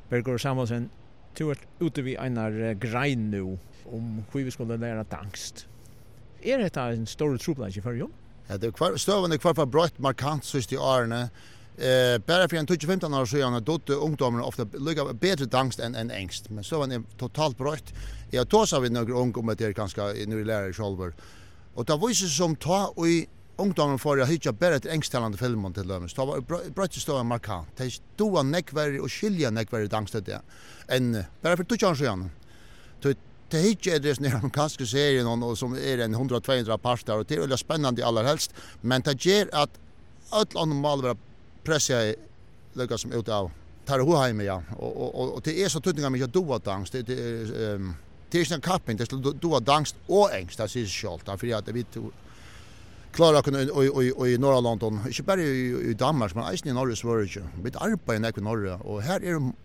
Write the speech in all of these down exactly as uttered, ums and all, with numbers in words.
Bergur Samuelsen, du er ute vid einar grein nu om hur vi skulle læra danskt. Er detta en stor trobladje för jo? Ja, det kvar støven er kvar for brøtt markant sist i årene. Eh, bara för en tjugo femton år sedan dotte ungdomarna ofta lika bättre danskt än än engst. Men så var det totalt brött. Jag tog så vid några ung om att det är ganska nu lärare själva. Och det var ju som ta och i ungdomarna för att hitta bättre engsttalande filmer till dem. Så var brött stå markant. Det stod nekvar och skilja nekvar danskt det. En bara för tjugo år sedan. Det hittar är det när man kanske serien någon som är en hundra tvåhundra parter och det är väldigt spännande allra helst. Men det ger att alla normal vara pressa lukka som ut av tar ho heim ja och och och det är så tutningar med att doa dans det det ehm det är en kapping det skulle doa dans och engst det är skalt därför att vi klara kan och och och i norra London inte bara i Danmark men också i norra Sverige med arbete i norra och här är en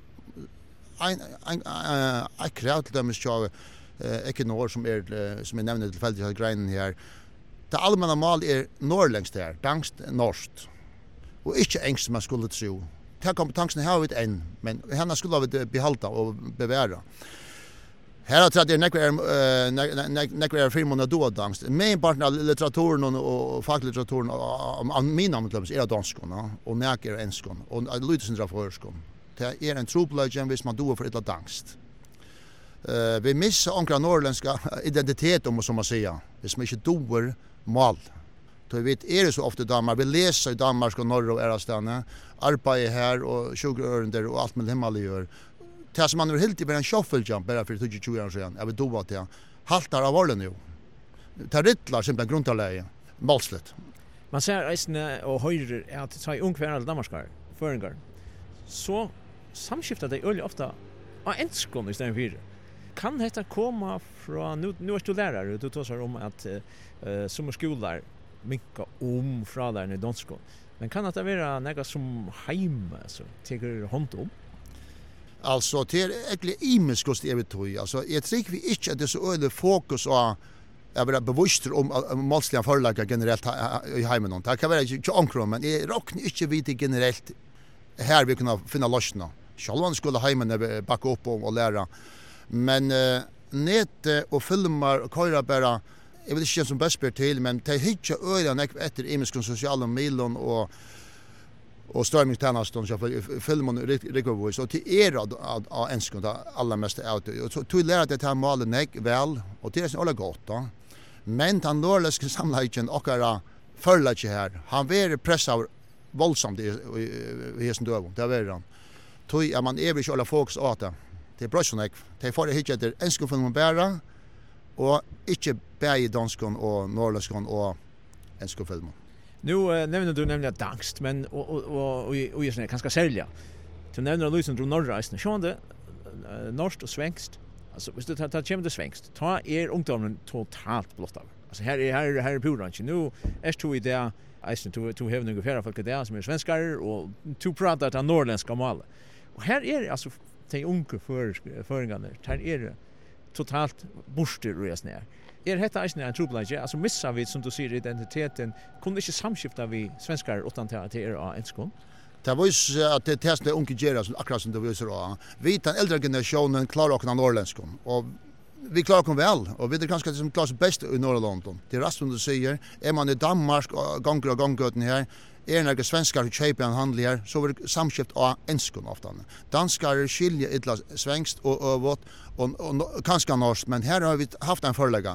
en en kraut där med så ekonor som är som är nämnde tillfälligt greinen här det allmänna mål är norrlängst där danskt norskt och inte engst man skulle tro. Ta kompetensen har vi en, men henne skulle vi behalta och bevara. Här har det nekvar nekvar filmerna då dansk. Main part av litteraturen och facklitteraturen om mina namn är danskarna och näker enskon och lutsen för förskon. Det är en trobladje hvis man då för ett danskt. Eh vi missar ankra norrländska identitet om som man säger. Hvis man inte doer mal. Så vi vet är det så ofta Danmark vi läser i Danmark och norr och Erastane arbetar här och tjugo och allt med himmel gör. Det som man har helt i en shuffle jump bara för tjugo år sedan. Jag vill då vad det haltar av rollen nu. Det rittlar simpelt grundläge målsligt. Man ser isne och höjer att ta ungefär alla danskar föringar. Så samskiftar det öl ofta och enskon istället för. Kan detta komma från nu nu är du lärare du talar om att uh, som skolor mycket om från där i danskon. Men kan det vara något som heim så tycker hand om? Alltså det är egentligen imiskost jag vet ju. Alltså jag tror vi inte att det så öde fokus och jag vill bevisst om målsliga förlagar generellt i hemmen. Det kan vara inte ankrom men jag rockar inte vid det generellt här vi kan finna lösningar. Själva skulle hemmen backa upp och lära. Men uh, nät och filmar och köra bara jag vill inte som bäst ber till men det hittar öra nek efter imiskon sociala medier och och streamingtjänsten så för filmen recovery så till er av enskon alla mest out så till lära det här målet nek väl och det är så alla gott då men han norrländska samlagen och ara förlaget här han vill pressa våldsamt i i som då det var han tog är man evigt alla folks åt det det är bra så nek det får det hittar det enskon för man bära och inte bäj danskon och norrländskon och enskon filmen. Nu uh, nämner du nämligen danskt men och och och och och är kanske sälja. Du nämner Luisen från norrreisen. Sjönde uh, norskt och svenskt. Alltså visst du tar tar det svenskt. Ta er ungdomen totalt blott av. Alltså här är här här är puranch. Nu är två idéer Eisen to to have ungefär folk där som är svenskar och to prata att norrländska mål. Och här är alltså de unga för föringarna. Här är det totalt borsterös ner. Är detta inte en trobladje? Alltså missar vi som du säger identiteten. Kunde inte samskifta vi svenskar utan till er enskon? Det var ju att det testet unga gera som akkurat som det visar då. Vi den äldre generationen klarar och norrländskon och vi klarar oss väl och vi är ganska som klarar sig bäst i norra London. Det är rätt som du säger. Är man i Danmark och gånger och gånger här är några svenskar och köper en handel här så var det samskift av enskon ofta. Danskar skiljer illa svenskt och övat och, och kanske norskt men här har vi haft en förlägga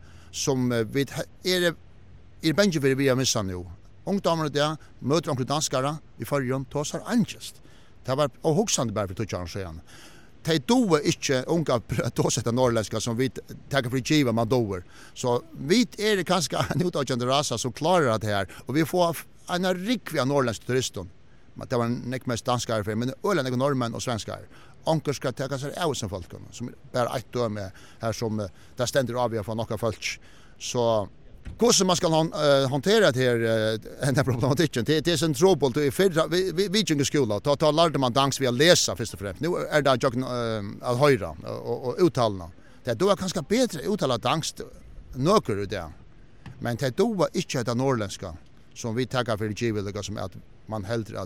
som vi är är bänge för vi har missat nu. Ungdomarna där möter de danskar i förrjun tosar angest. Det var och huxande bara för tjugo år sedan. Det då inte unga tosar norrländska som vi tar för giva man doer. Så vi är det kanske en utåtjande rasa som klarar det här och vi får en rikviga norrländska turister. Det var en mest danskar för men öland och norrmän och svenskar. Onkel ska ta sig av som folk som bara ett år med här som där ständer av vi för några folk. Så hur man ska uh, hantera det här uh, den här problematiken det, det är en trubbel till för vi vi gick i skolan ta ta lärde man dans via läsa först och främst nu är det jag uh, att höra och, och uttalna det då är kanske bättre uttala dans nöker det men det då var inte det norrländska som vi tackar för det givet som att man hellre att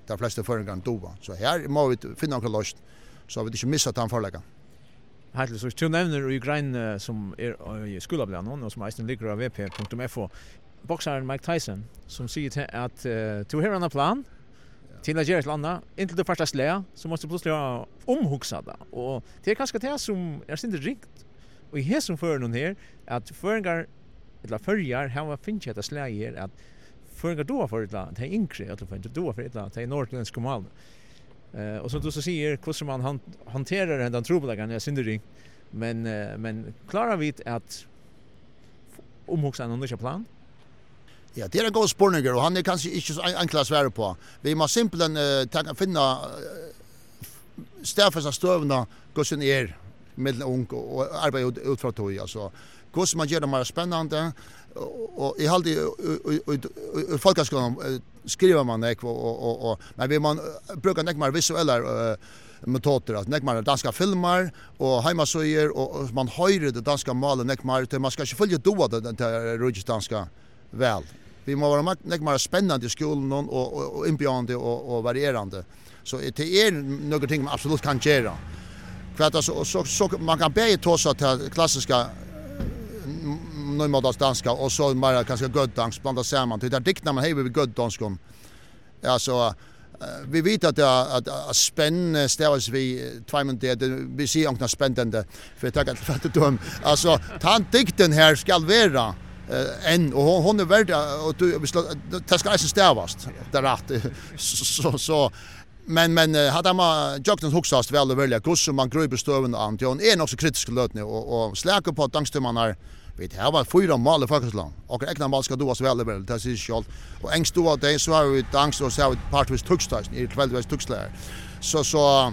de fleste føringene dova. Så her må vi finne noen løst, så vi ikke missar den forleggen. Hertelig, så to nevner i grein uh, som er uh, i skolablanen, og som eisen ligger av v p punktum f o, boksaren Mike Tyson, som sier til at uh, to her en plan, til å gjøre et eller annet, inntil det første slæ, så måste du plutselig ha omhugsa det. Og det er kanskje det som er sinne ringt, og i her som fører noen her, at føringar, eller førjar, her var finnes et slæ her, at føringar doa for et eller annet, det er yngre, eller doa for et eller annet, det er nordlandske mal. Uh, og som du så sier, hvordan man han, hanterer den trobelagen er sinne ringt, men, uh, men klarar vi at omhugsa en under plan? Ja, det er en god spørning, og han er kanskje ikke så enkelt å svare på. Vi må simpelthen uh, finne uh, stedfeste støvende hvordan er mellom ung og arbeid ut, ut fra tog. Altså, hvordan man gjør det mer spennende. Og, og jeg har alltid i folkeskolen skriver man ikke, og, og, og, og, men vi må bruke ikke mer visuelle uh, metoder, ikke mer danske filmer og heimasøyer, og, og man hører det danske malet ikke mer, man skal ikke følge doa det til russisk danske vel. Vi må være nek mer spennende i skolen og, og, og innbjørende og, og varierende. Så det er noen ting man absolutt kan gjøre. Så, så, så man kan begge ta seg til klassiske nøymåldags danska og så mer kanskje gøddansk blanda sammen. Det er diktene man hever ved gøddanskon. Altså, vi vet at det er at, at spennende stavas vi tveimundet, vi sier ångna spennende, for jeg tenker at det er altså, den dikten her skal være Uh, en och hon, hon är värd och du det ska inte stävas det rätt så så men men uh, hade man joggen huxast väl och välja hur man grubb stöven an hon är också kritisk lötne och och släka på dangstummarna vet här var fyra mål i faktiskt och egna mål ska då så väl väl det är skall och ängst då det så har vi dangs och så har vi partvis tuxstas i kvällvis tuxlär så så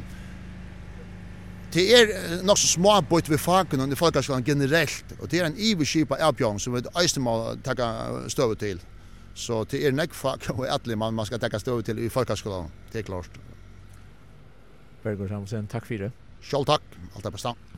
det er nok så små bort ved fagen og i folkeskolen generelt, og det er en iverskip av avbjørn som vi eisen må takke støve til. Så det er nekk fag og etterlig man, man skal takke støve til i folkeskolen, det er klart. Bergur Samuelsen, takk for det. Selv takk, alt er på stand.